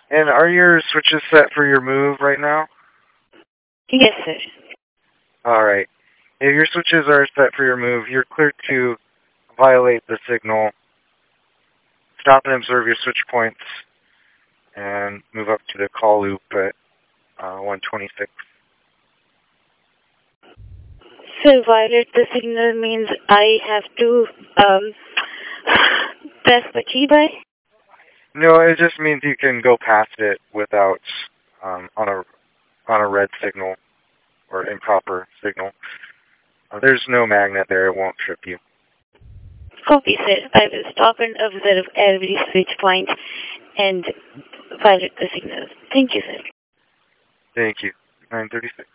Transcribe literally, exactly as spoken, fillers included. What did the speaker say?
And are your switches set for your move right now? Yes, sir. Alright. If your switches are set for your move, you're clear to violate the signal, stop and observe your switch points, and move up to the call loop at uh, one twenty-six. So violate the signal means I have to um, press the key by? No, it just means you can go past it without um, on a on a red signal or improper signal. Uh, there's no magnet there; it won't trip you. Copy, sir. I will stop and observe every switch point and violate the signal. Thank you, sir. Thank you. nine thirty-six.